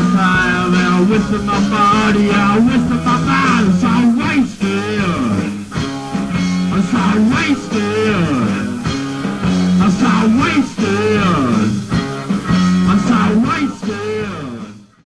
time, and I wasted my body, I wasted my mind, so wasted. I'm so wasted.